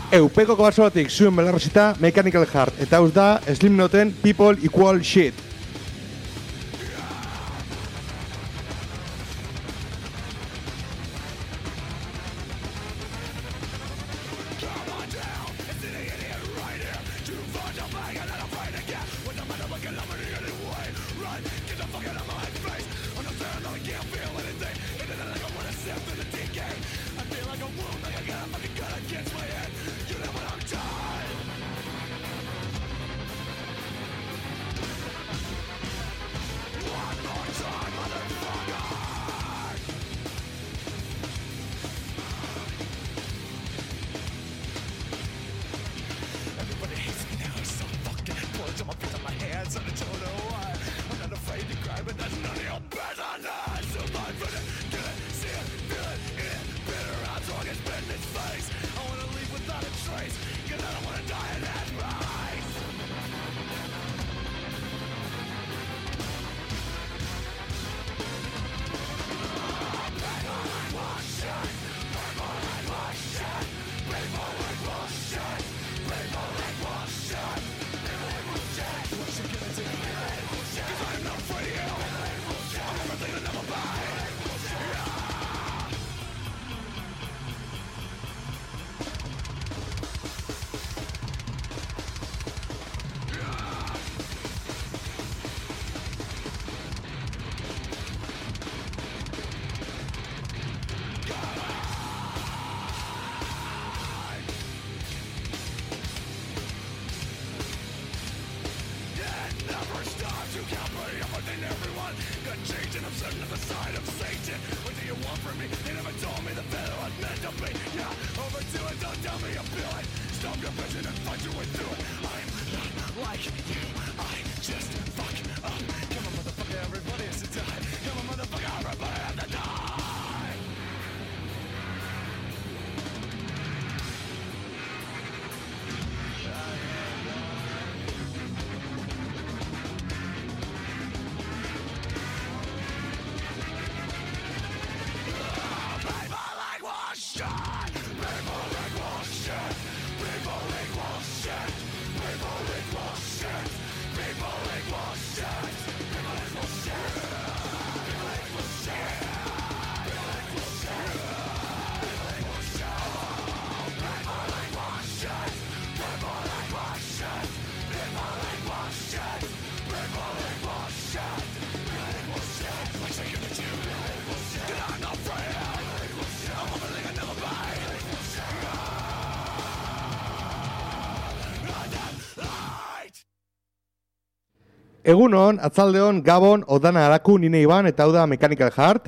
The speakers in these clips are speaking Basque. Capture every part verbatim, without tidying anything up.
Eupeko basolatik zuen belarrosita Mechanical Heart, eta hau da Slipknoten People Equal Shit. Egunon, atzaldeon, Gabon, Odana Araku, nine Iban, eta hau da Mechanical Heart.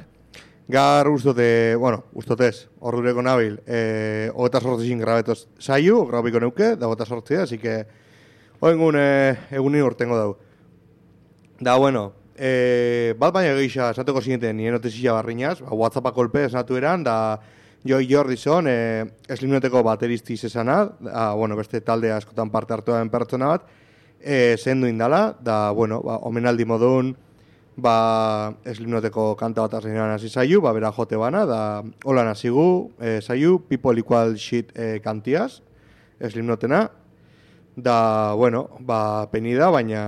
Gar ustote, bueno, ustotez, ordureko nabil, eh, hogeta sortzizin grabetoz saio, grabiko neuke, da hogeta sortzia, así que hoengun eh, egunin urtengo dau. Da, bueno, eh, bat baina geisha, esateko zineten, nien notizia barriñaz, ba, WhatsAppa kolpe esnatu eran, da Joy Jordison, eh, Slipknoteko bateristiz esana, da, bueno, beste talde askotan parte hartu den pertsona bat, E, zendu indala, da, bueno, ba, omenaldi modun, ba, Slipknoteko kanta bat azenean hasi zaiu, ba, bera jote bana, da, holan hasigu, e, zaiu, People Equal Shit e, kantiaz, Slipknotena, da, bueno, ba, penida, baina,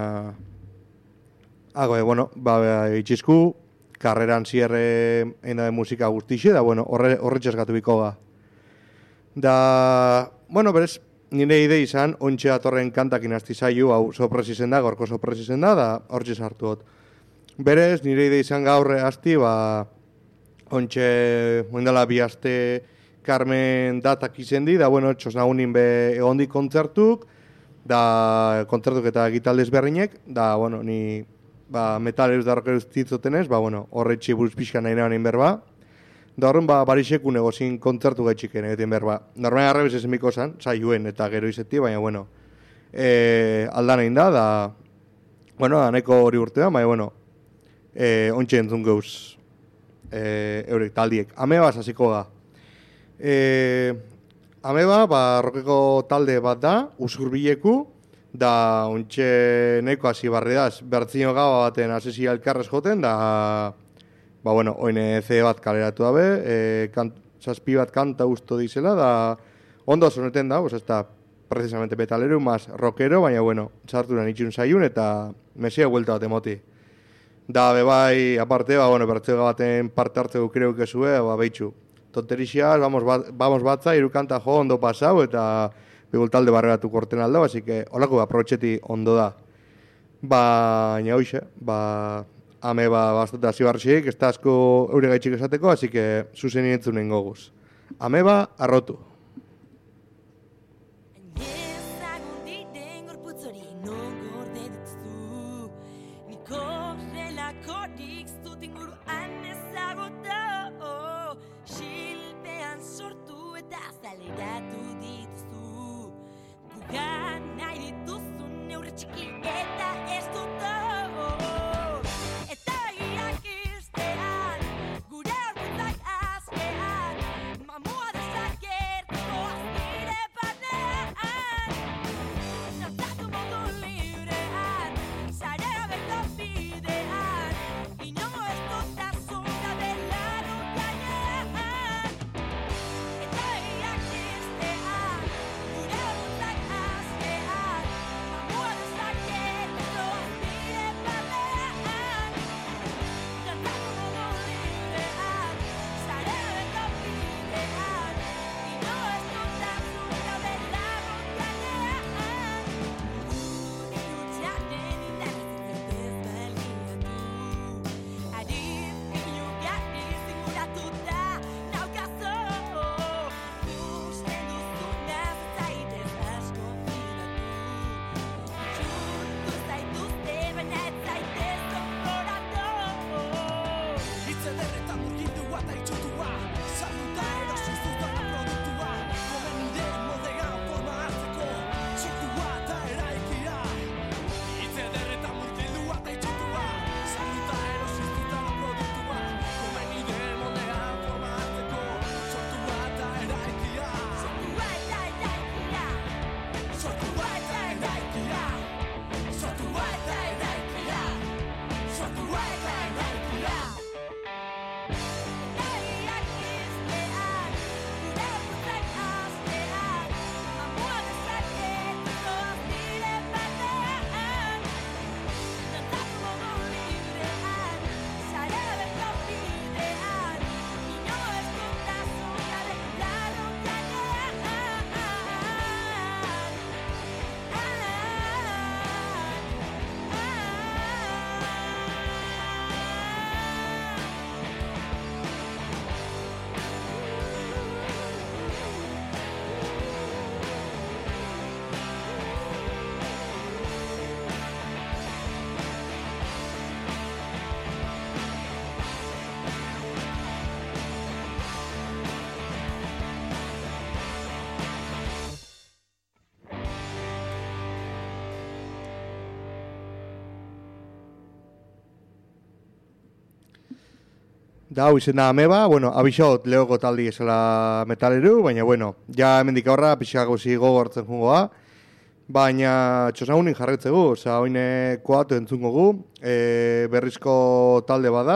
hago, e, bueno, ba, itxizku, karreran zierre enda de musika guztixe, da, bueno, horre, horretxez gatu biko ga. Da, bueno, berez, nire ide izan, ontxe atorren kantakin hasti zaiu, hau sopres izen da, gorko sopres izen da, da hortxe sartu hot. Berez, nire ide izan gaurre hasti, ba, ontxe, moindala bi aste Carmen datak izen di, da, bueno, txos nagunin be egondi kontzertuk, da, kontzertuk eta gitaldez berrinek, da, bueno, ni, ba, metalers da rockeruz titzotenez, ba, bueno, horretxe buruz pixka nahi nahi berba, da horren, ba, bariseku negozin kontzertu gaitxiken egiten berba. Normalen arrebez ezen biko zan, saioen eta gero izeti, baina, bueno, e, aldan egin da, da, bueno, aneko hori urtean, baina, bueno, e, ontxe entzun gauz e, eurek taldiek. Ameba hasiko da. E, ameba, ba, rockeko talde bat da, usurbileku, da, ontxe neko hasi barridaz, bertzino gaba baten asesi elkarrez joten, da, ba, bueno, oin C bat kaleratu dabe, e, kant, zazpi bat kanta usto dizela, da Ondo soneten da, pues ez da precisamente metalero, más rockero, baina bueno, sartu nahi itxun zaiun eta mesia huelta bat emoti. Da, bebai, aparte, ba, bueno, bertzega baten parte hartzeko kreu kezue, ba, behitxu. Tonterixiaz, vamos, bat, vamos batza, irukanta jo, ondo pasau, eta begultalde barregatu korten aldo, así que, holako, aprobetxeti ondo da. Baina, hoxe, ba, ame, ba, bastante hasi barxik, ez da asko eure gaitxik esateko, así que, zuzen inentzunen goguz. Ame, ba, arrotu. Da, hau izena ameba, bueno, abixot lehoko taldi esela metaleru, baina, bueno, ja hemendik aurra pixako zigo hartzen jungoa, baina txosagunin jarretzegu, oza, oine koatu entzungo gu, e, berrizko talde bada,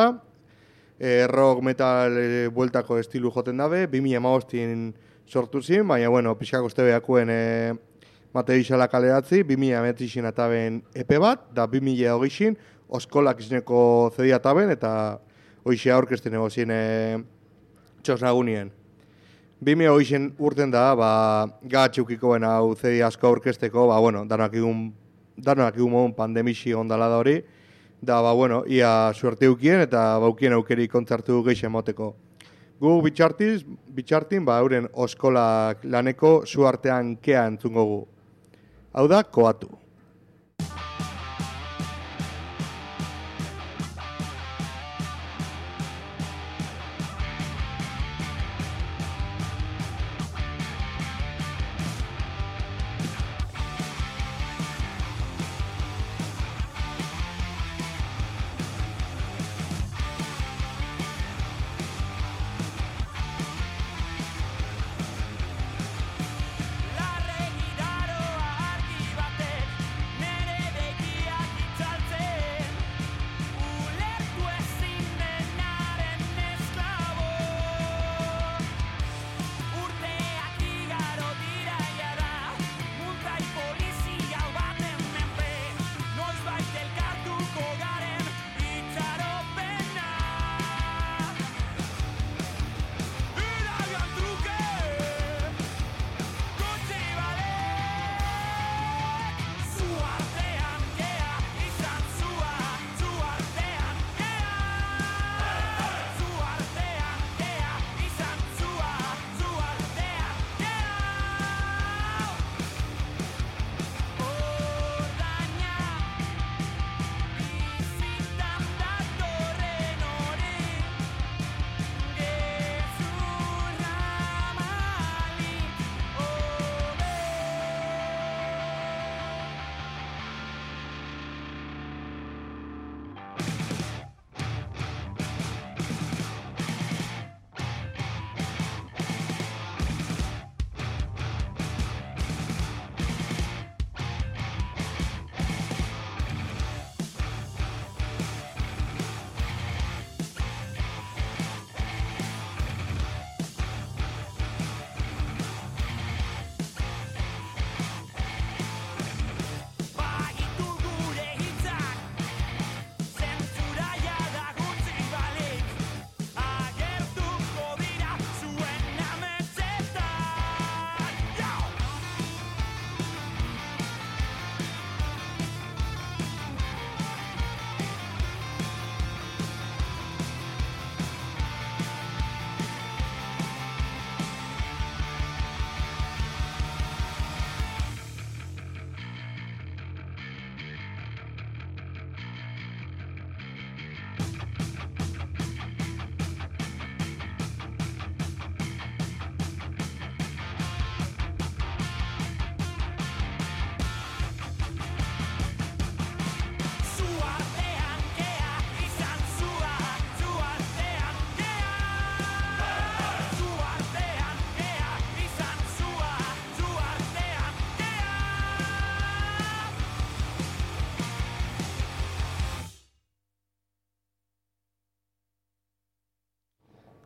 e, rock metal e, bueltako estilu joten dabe, bi mila hamabostin sortu zin, baina, bueno, pixako uste behakuen e, Matei Xala kaleratzi, bi mila hemeretzin ataben epe bat, da bi mila hogeixin, oskolak izeneko zedia ataben, eta hoxe aurkezten egozien e, txosnagunien. bi mila hogeixin urten da, ba, gatxukikoen hau zedi asko aurkezteko, ba, bueno, danak egun, danak egun pandemixi ondala da hori, da, ba, bueno, ia suerte eukien eta baukien aukeri kontzertu geixen moteko. Gu bitxartiz, bitxartin, ba, euren oskolak laneko zuartean kea entzungo gu. Hau da, koatu. La regiraroa argi baten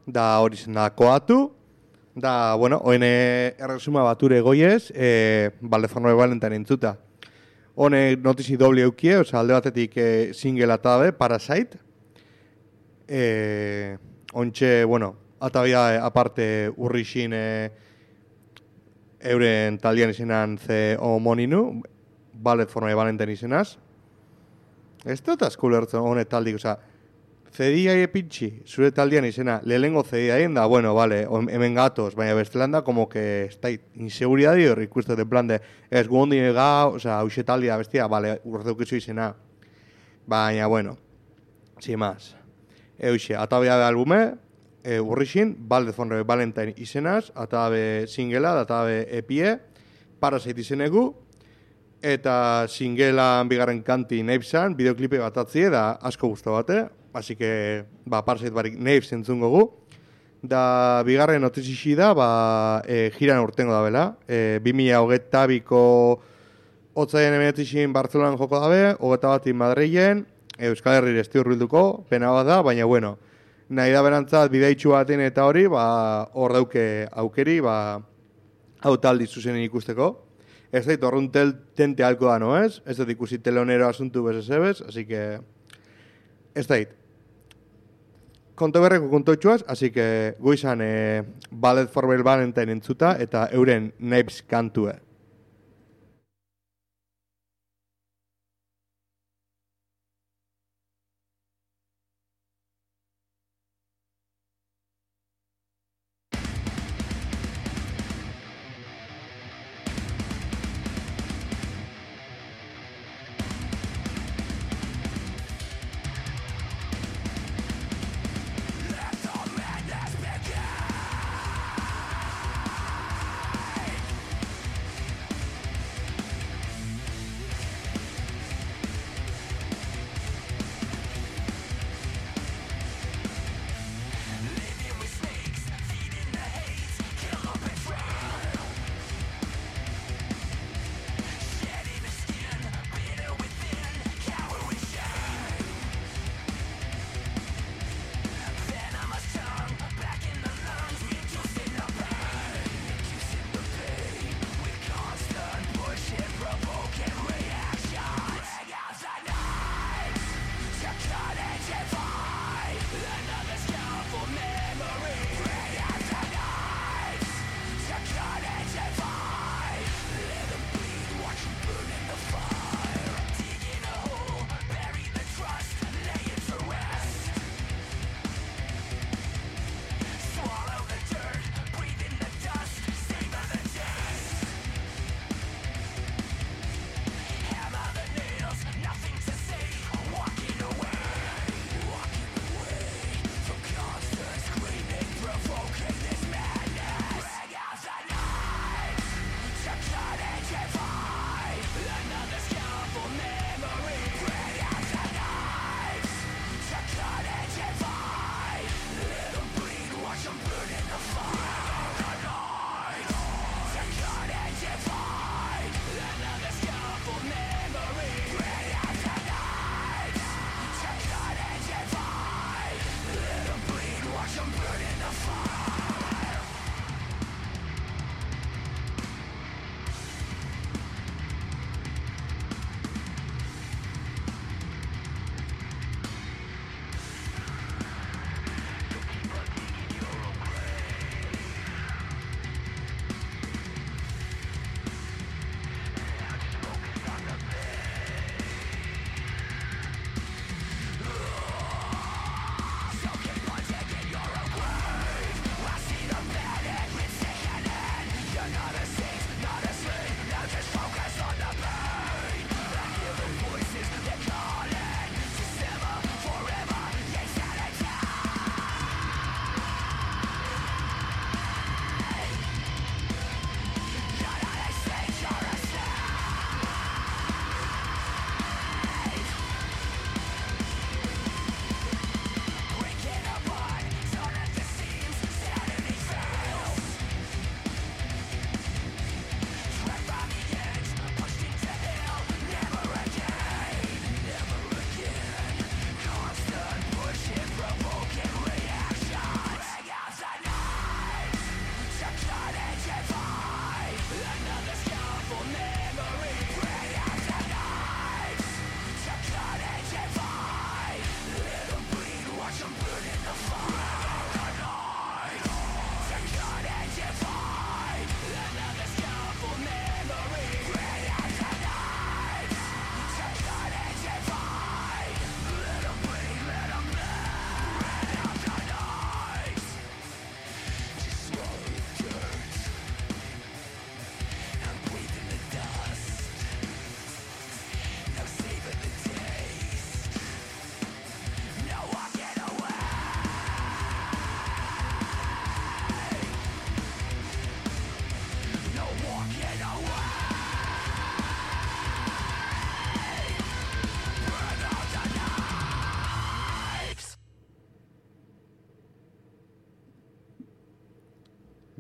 da hori zen da koatu, da, bueno, oen erresuma bature goiez, e, balde forno balentan entzuta. Honek notizi doble eukie, oza, alde batetik e, single atabe, Parasite. E, ontxe, bueno, atabia aparte urrixin e, euren taldean izenan ze homoninu, balde forno balentan izenaz. Ez dut asko lertzen honet taldik, oza, C D I epitxi, zure taldean izena, lehengo C D I da, bueno, vale, hemen gatoz, baina bestelan da, como que, ez da, inseguridadi hori ikusten, en plan de, ez gu hondi ega, oza, hauxe taldea bestia, vale, urteukizu izena. Baina, bueno, sin más. Euxe, atabea de albume, e, urrixin, balde fonre Valentine izenaz, atabe singela, atabe epie, Parasite izenegu, eta singelan bigarren kanti Neipsan, bideoklipe bat atzie, da asko guztu bate, así que, ba, Parasite barik Neips entzungo gu. Da, bigarren notizixi da, ba, e, jiran urtengo da bela. E, bi mila hogeita biko otzaien emenetixin Bartzelonan joko dabe, hogeita batin Madrilen, Euskal Herri esti hurbilduko, pena bat da, baina, bueno, nahi da berantzat bideitxu baten eta hori, ba, hor dauke aukeri, ba, hau taldi zuzenen ikusteko. Ez dait, horrun tente halko da, no ez? Ez dut ikusi telonero asuntu bezesebez, así que... Ez dait. Konto berreko kontoitxuaz, así que goizan eh, Ballet for Valentine entzuta eta euren Neips kantue.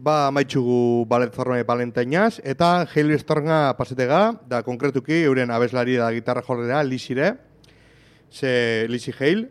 ba amaitzugu ballet forme balentainaz, eta Hailstorma pasetega, da konkretuki euren abeslari da gitarra jorrera, Lizire, ze Lizi Hale,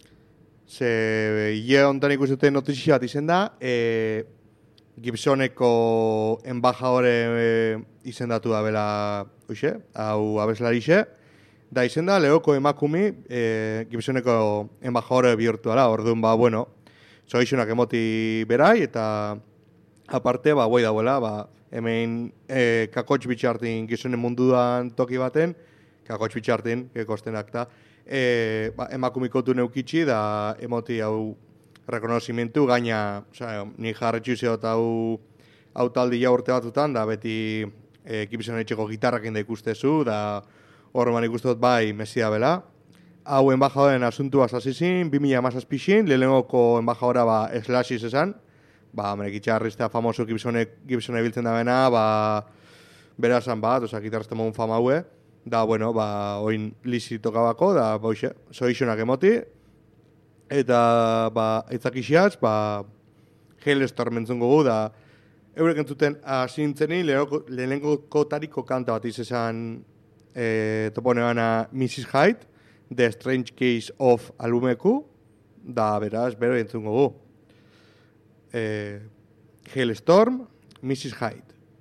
ze ie ontan ikustuten notizia bat izen da, e, Gibsoneko embajadore e, izendatu da bela, uixe, hau abeslarixe, da izen da lehoko emakumi e, Gibsoneko embajadore bihurtu ala, orduan ba, bueno, zoizunak emoti berai, eta aparte, ba, guai dauela, ba, hemen e, kakotx bitxartin gizonen munduan toki baten, kakotx bitxartin, kekostenak da, e, ba, emakumikotu neukitsi, da emoti hau rekonozimentu, gaina, oza, ni jarretxu zeot hau, hau taldi ja urte batutan, da beti e, Gibson etxeko gitarrakin da ikustezu, da horreman ikustot bai mesia bela. Hau enbajadoren asuntua zazizin, bi mila hamazazpixin, lehenengoko enbajadora ba, Slashis esan, ba, menekitxarriztea famoso Gibsonek, Gibsone biltzen da bena, ba, berazan bat, oza, gitarrazte modun fama haue, da, bueno, ba, oin Lizi tokabako, da, boixe, zoizunak emoti, eta, ba, eitzakixiaz, ba, Hailstorm entzungo gu, da, eurek entzuten asintzeni, lehenengo tariko kanta bat izan e, topone bana missus Hyde, The Strange Case of Alumeku, da, beraz, bero entzungo gu. E, Hailstorm, missus Hyde.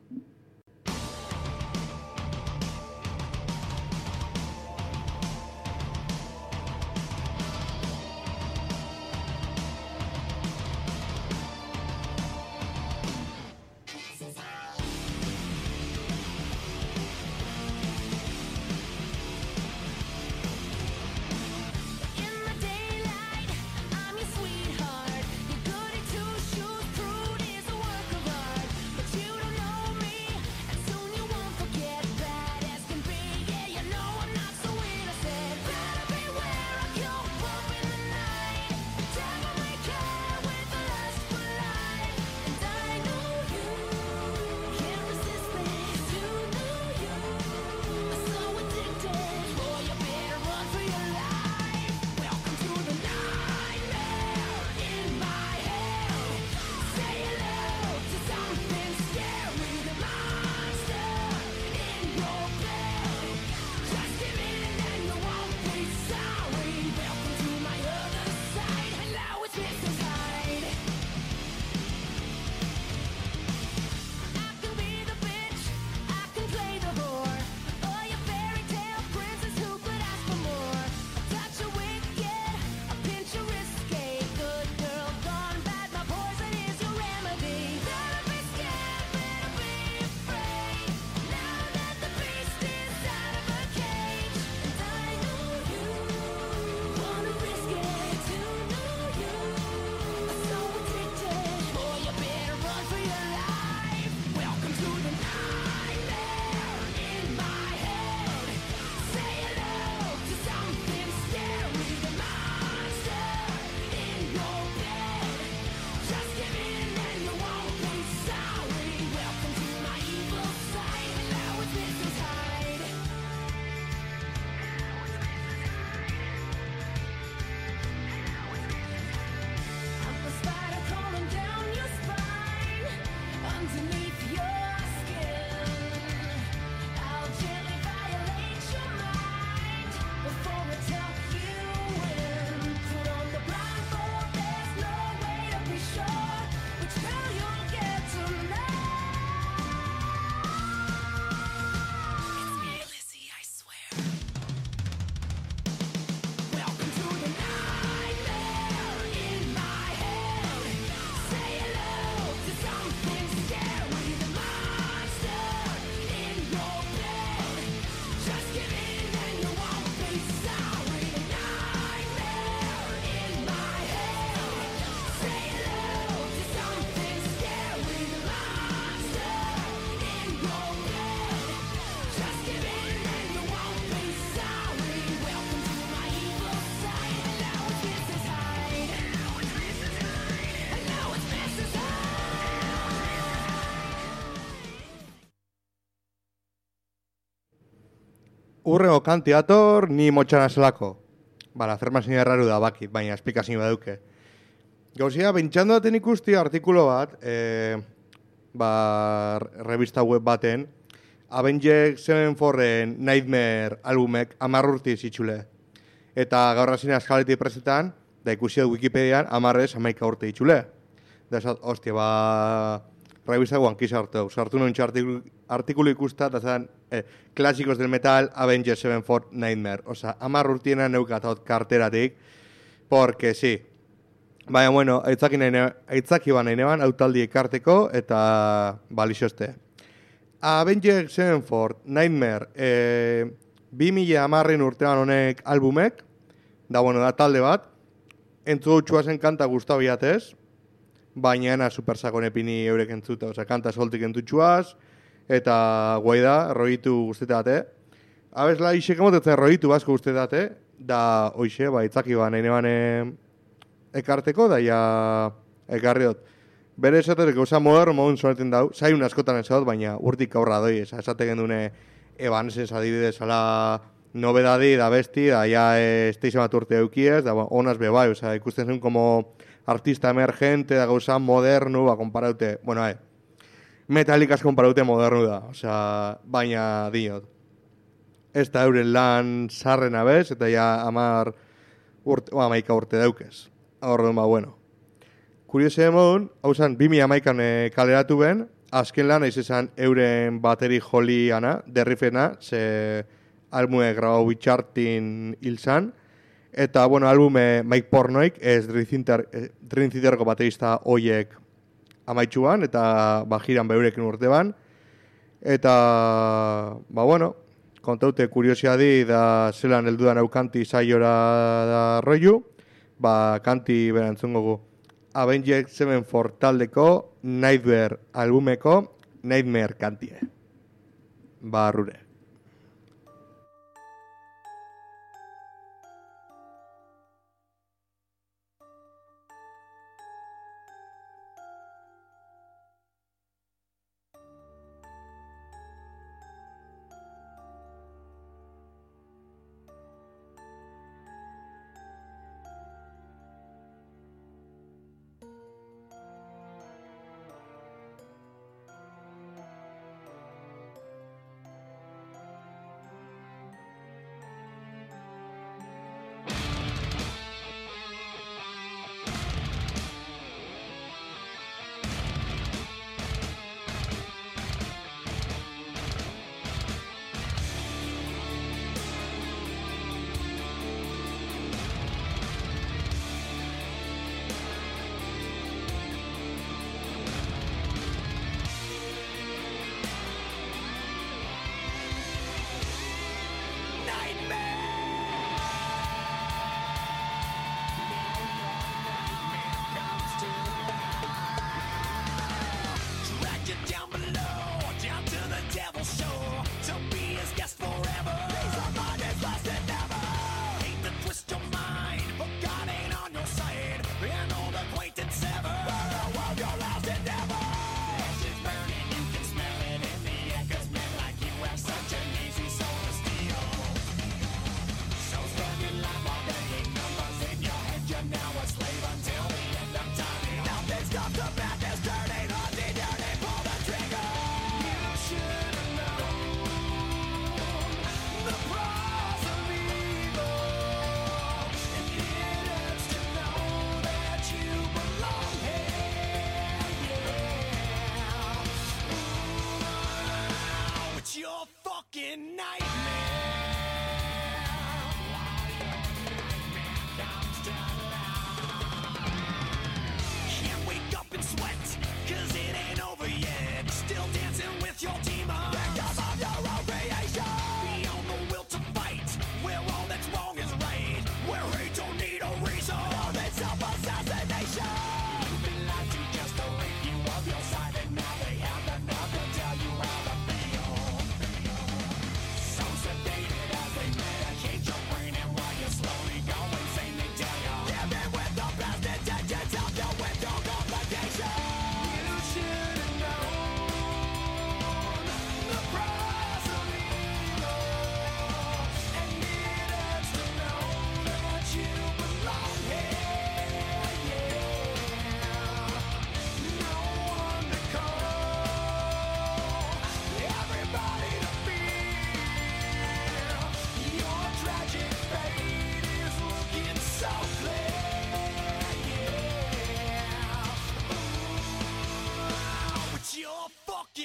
Urrego kantiator, ni motxana zelako. Bala, fermazioa erraru da bakit, baina esplikazio baduke. Gauzia, bentxando daten ikusti artikulo bat, e, ba, revista web baten, Avengers Sevenfourren Nightmare albumek hamar urte zitxule. Eta gaur hasina eskaleti presetan, da ikusi dut Wikipedian, hamarrez hamaika urte itxule. Da esat, ostia, ba, revista guankiz hartu. Sartu nointxe artikulu, artikulu ikusta, eta zan, eh, klasikos del metal, Avengers Sevenfold Nightmare. Osa, hamar urtiena neukatot karteratik, porque sí. Baina, bueno, aitzaki, nahi, aitzaki ba nahi neban, autaldi ekarteko, eta balixoste. Avengers Sevenfold Nightmare, eh, bi mila hamarren urtean honek albumek, da, bueno, da talde bat, entzu txuazen kanta guztau biatez, baina ena supersakon epini eurek entzuta, oza, kanta soltik entutxuaz, eta guai da, roitu guztetate. Abesla, isek emotetzen roitu basko guztetate, da, hoxe, ba, itzaki ba, nahi neban ekarteko, da, ja, ekarri dut. Bere esatek, gauza moderno modun soneten dau, zaiun askotan ez dut, baina urtik aurra doi, esate gendune Evanescence adibidez, ala nobedadi, da besti, da ja esteizen bat urte eukiez, da ba, onaz be bai, oza, ikusten zen como artista emergente, da gauza modernu, ba, komparaute, bueno, eh, Metallicaz komparaute modernu da, oza, baina dinot. Ez da euren lan sarren abez, eta ja amar urte, ba, maika urte daukez. Horren, ba, bueno. Kuriosia modun, hau zen, bi mila hamaikan e, kaleratu ben, azken lan eiz esan euren bateri joliana, derrifena, ze albume grabau bitxartin hil zan, eta, bueno, albume Mike Pornoik, ez Dream Theaterko baterista hoiek amaitxuan, eta bajiran beurekin urte ban, eta, ba, bueno, kontaute kuriosia di, da zelan heldudan hau kanti zaiora da roiu, ba, kanti berantzungo gu. Avengers Sevenfold taldeko Nightmare albumeko Nightmare kantie. Barrure.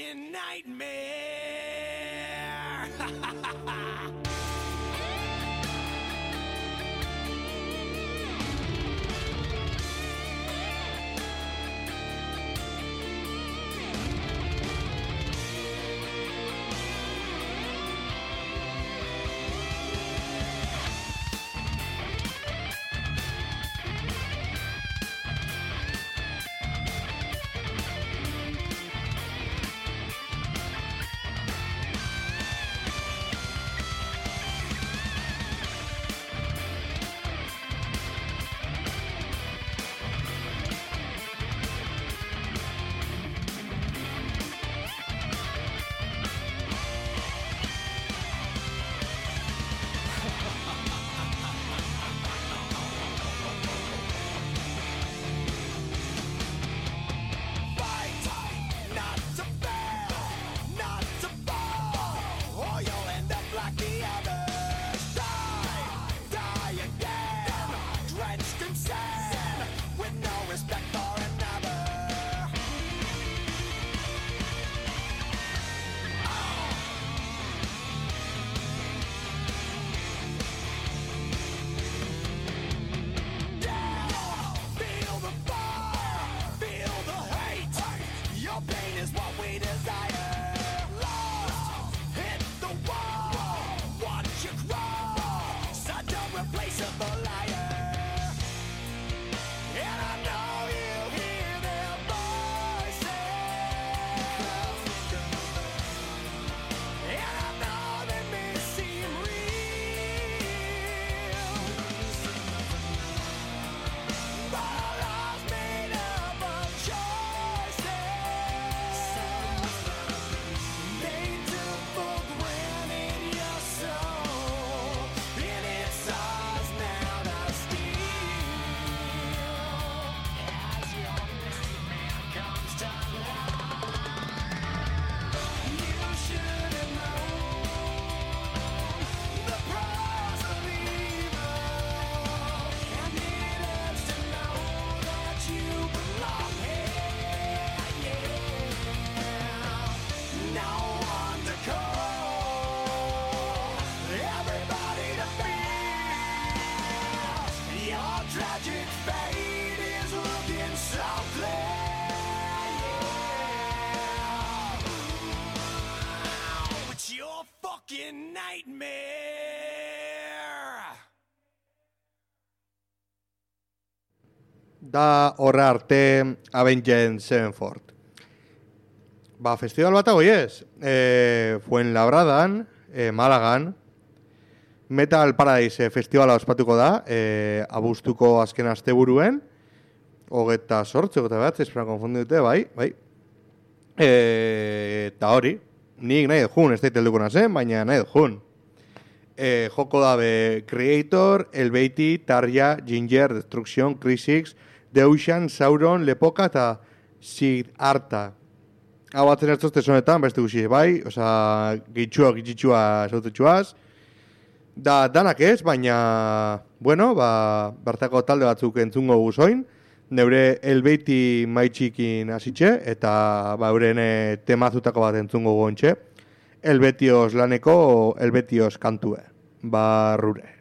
fucking nightmare. Da horra arte Avenged Sevenfold. Ba, festival bat hau ez. E, Fuenlabradan, e, Malagan, Metal Paradise festivala ospatuko da, e, abuztuko azken asteburuen, hogeta sortze, hogeta bat, espera konfundute, bai, bai. E, eta hori, nik nahi dut ez daitel dukuna zen, baina nahi dut e, joko dabe Creator, Elbeiti, Tarja, Ginger, Destruction, Crisix, The Ocean, Sauron, Lepoka eta Siddhartha. Hau batzen ertzozte sonetan, beste guzi, bai, oza, gitxua, gitxua, sautetxuaz. Da, danak ez, baina, bueno, ba, bertako talde batzuk entzungo guzoin, neure Elbeiti maitxikin hasitxe, eta ba, euren temazutako bat entzungo gontxe, Elbetios laneko, Elbetios kantue, barrure.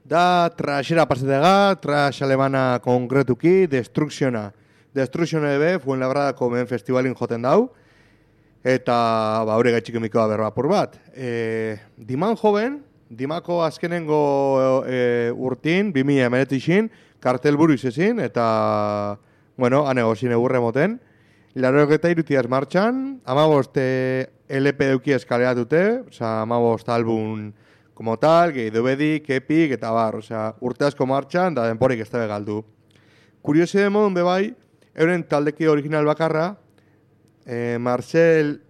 Da trasera pasetega, tras alemana konkretuki, Destructiona. Destructiona ebe, Fuenlabradako mehen festivalin joten dau, eta ba, hori gaitxik emikoa berbapur bat. E, Diman joven, Dimako azkenengo e, urtin, bi mila hemeretzin, kartel buru izezin, eta, bueno, anego zine burre moten. Larok eta irutiaz martxan, amabost L P deuki eskaleatute, oza, amabost album como tal, gehi dobedik, epik, eta bar, oza, urte asko martxan, da denporik ez da galdu. Kuriosi de modun bebai, euren taldeki original bakarra, eh, Marcel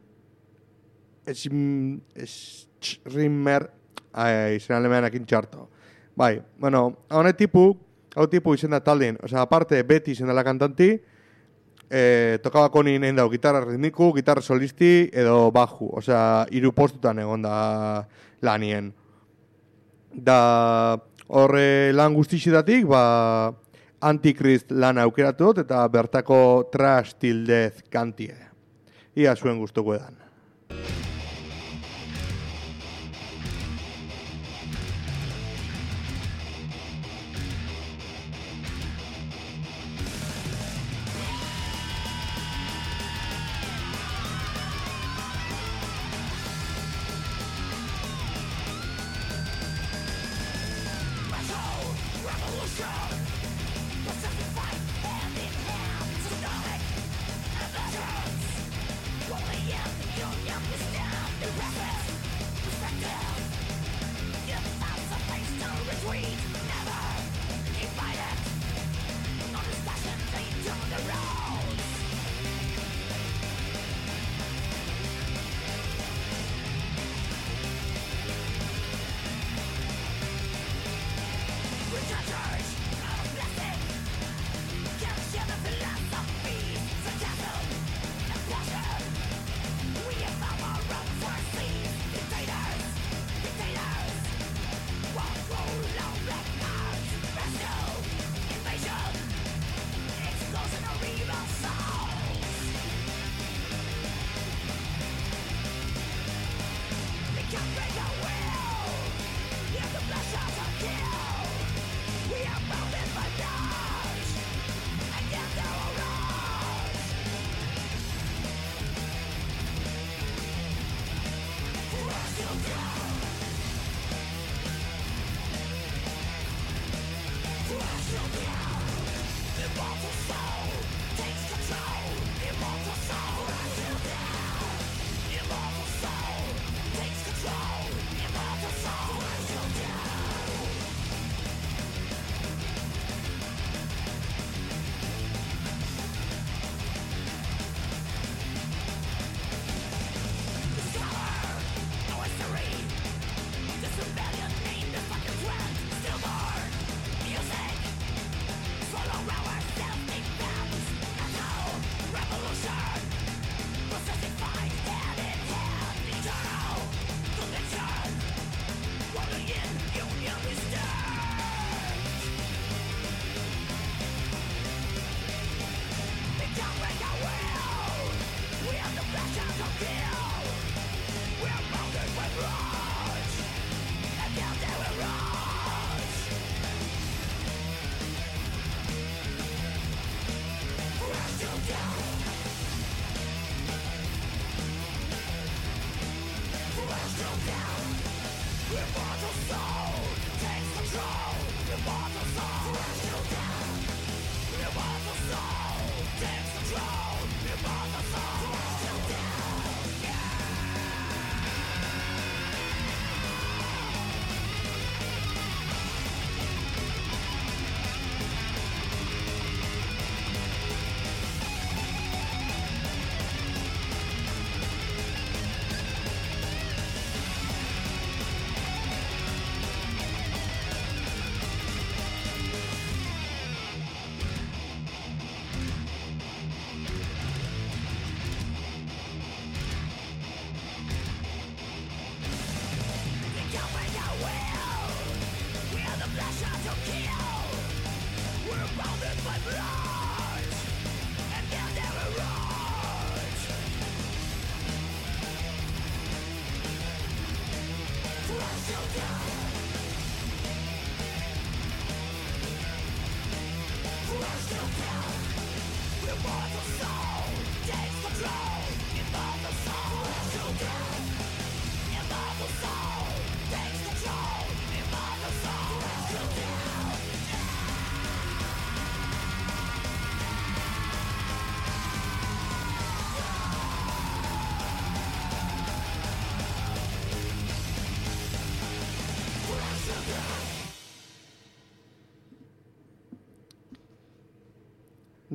Schrimmer, izan alemanak intxarto. Bai, bueno, hau tipu, hau tipu izen da taldin, oza, aparte, Beti izen dela kantanti, eh, tokabako nien egin dau, gitarra ritmiku, gitarra solisti, edo baju, oza, hiru postutan egon da lanien. Da, horre lan guztixetatik, ba, Antikrist lan aukeratu dut, eta bertako Trash Till Death kantie. Ia zuen gustuko edan.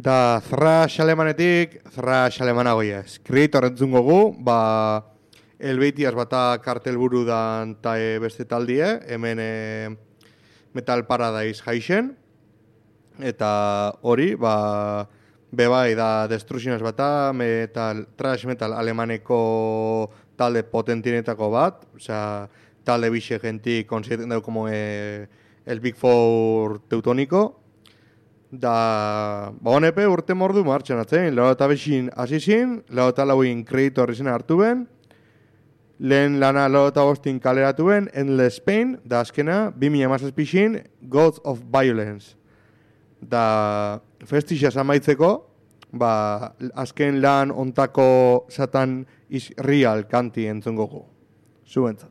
Da thrash alemanetik, thrash alemanagoia ez. Creator entzungo gu, ba, elbeitiaz bata kartel buru dan ta e, beste taldie, hemen e, Metal Paradise jaixen, eta hori, ba, bebai da Destructionaz bata, metal, thrash metal alemaneko talde potentinetako bat, osea, talde bixe genti konsideratzen dugu como e, el Big Four teutónico. Da, ba honepe urte mordu martxan atzen, lau eta bexin asizin, lau eta lauin Creator izena hartu ben, lehen lana lau eta bostin kaleratu ben, Endless Pain, da azkena, bi mila hamazazpixin, Gods of Violence. Da, festixaz amaitzeko, ba, azken lan ontako Satan is Real kanti entzungo gu. Zuentzat.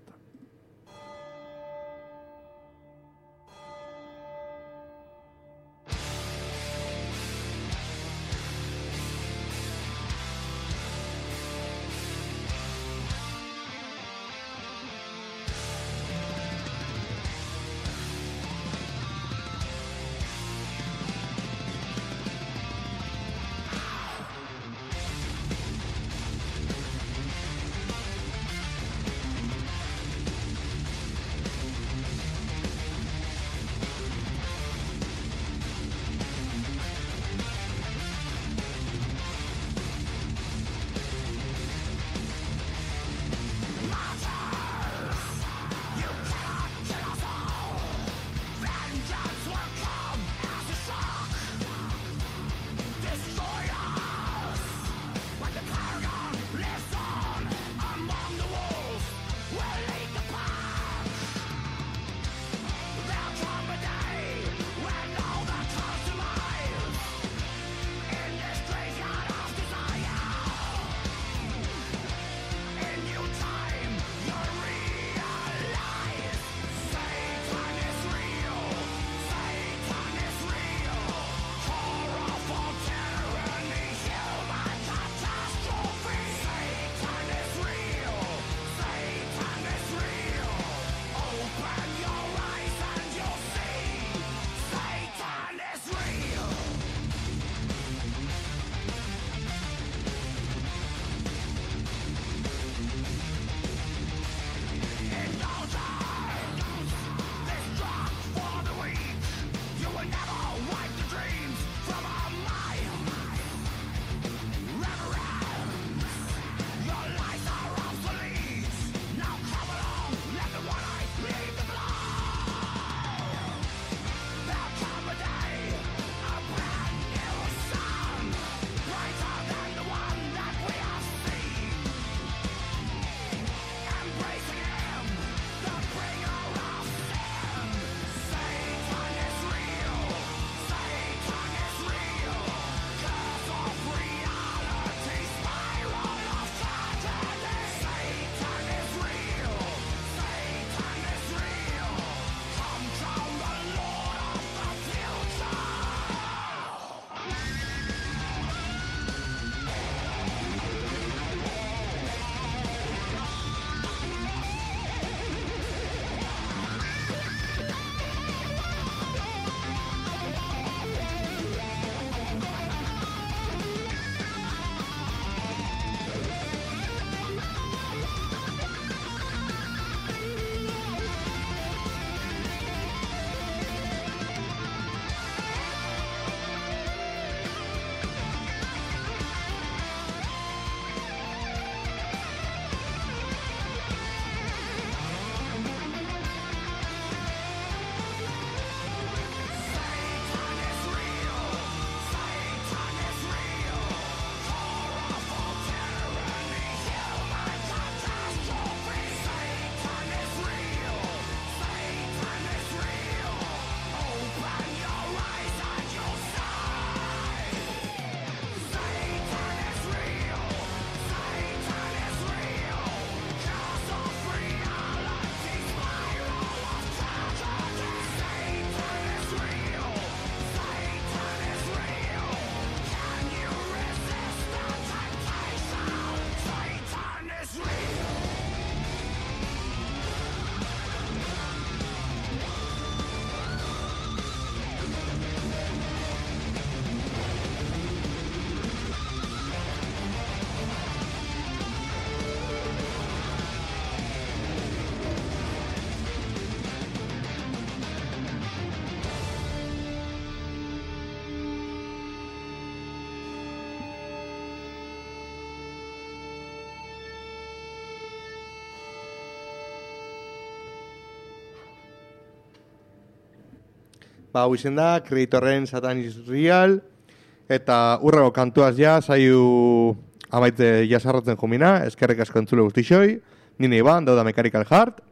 ba, hau izen da, kreditorren Satan is Real, eta urrego kantuaz ja, zaiu amaitze jasarrotzen jomina, eskerrik asko entzule guztixoi, nine Iban, dauda Mechanical Heart,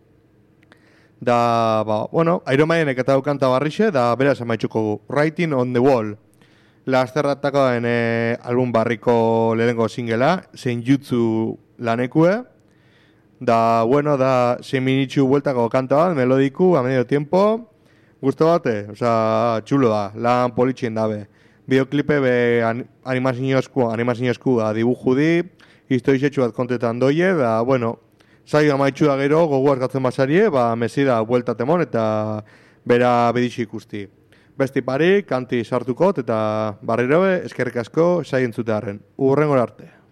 da, ba, bueno, Iron Maidenek eta kanta barrixe, da beraz amaitxuko Writing on the Wall. Lasterratako den eh, album barriko lehenengo singela, Senjutsu lanekue, da, bueno, da, zein minitxu bueltako kanta bat, melodiku, a medio tiempo, gusto bate, oza, txulo da, lan politxien dabe. Bideoklipe be animaziozku, animaziozku da dibuju di, historizetxu bat kontetan doie, da, bueno, zaio amaitxu da gero, goguaz gatzen basarie, ba, mesida buelta temon eta bera bedixi ikusti. Besti pari, kanti sartukot eta barriro be, eskerrik asko, saien zutearen. Urrengor arte.